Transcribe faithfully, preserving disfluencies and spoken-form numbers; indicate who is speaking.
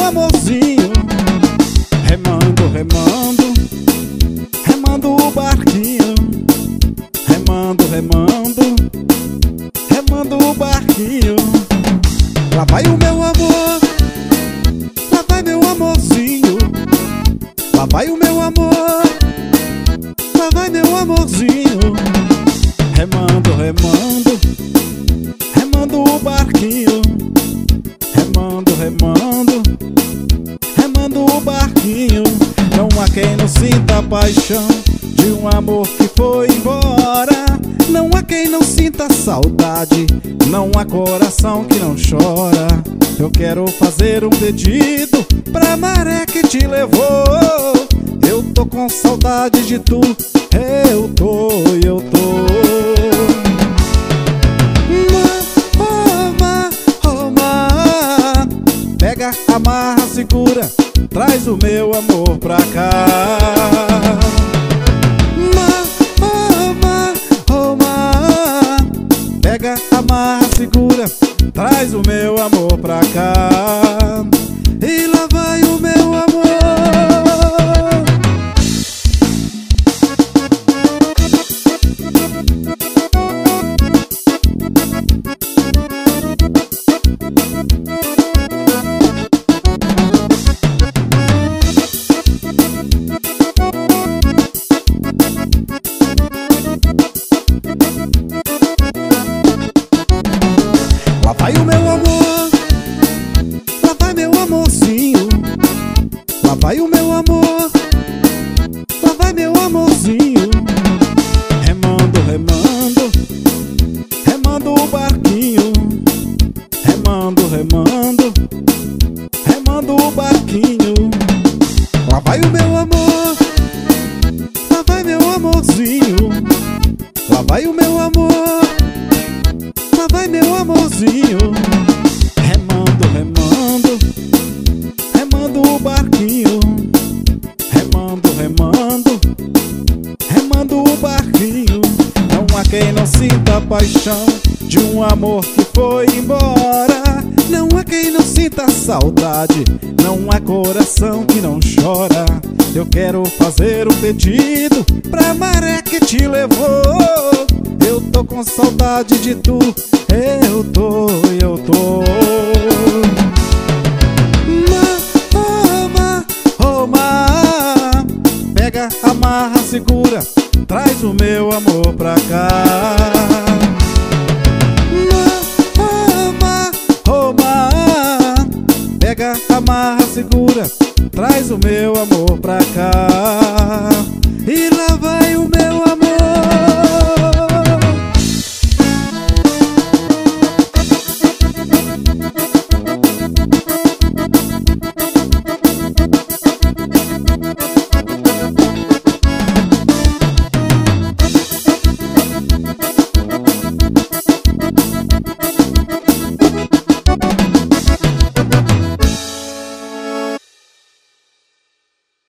Speaker 1: amorzinho. Remando, remando, remando o barquinho. Remando, remando, remando o barquinho. Lá vai o meu amor, lá vai meu amorzinho. Lá vai o meu amor, lá vai meu amorzinho. Remando, remando, remando o barquinho. Remando, remando, remando o barquinho. Não há quem não sinta paixão de um amor que foi embora. Não há quem não sinta saudade, não há coração que não chora. Eu quero fazer um pedido pra maré que te levou. Eu tô com saudade de tu, eu tô, eu tô. Ma, oh, ma, pega, amarra, segura, traz o meu amor pra cá. Ma, oh, ma, oh, ma, pega, amarra, segura, traz o meu amor pra cá. E lá vai o meu amor. Lá vai o meu amor, lá vai meu amorzinho. Lá vai o meu amor, lá vai meu amorzinho. Remando, remando, remando o barquinho. Remando, remando, remando o barquinho. Lá vai o meu amor, lá vai meu amorzinho. Lá vai o meu amor, lá vai meu amorzinho. Remando, remando, remando o barquinho. Remando, remando, remando o barquinho. Não há quem não sinta paixão de um amor que foi embora. Não há quem não sinta saudade, não há coração que não chora. Eu quero fazer um pedido pra maré que te levou. Eu tô com saudade de tu, eu tô, eu tô. Ma, oh, ma, oh, ma, pega, amarra, segura, traz o meu amor pra cá. Ma, oh, ma, oh, ma, pega, amarra, segura, traz o meu amor pra cá. E lá vai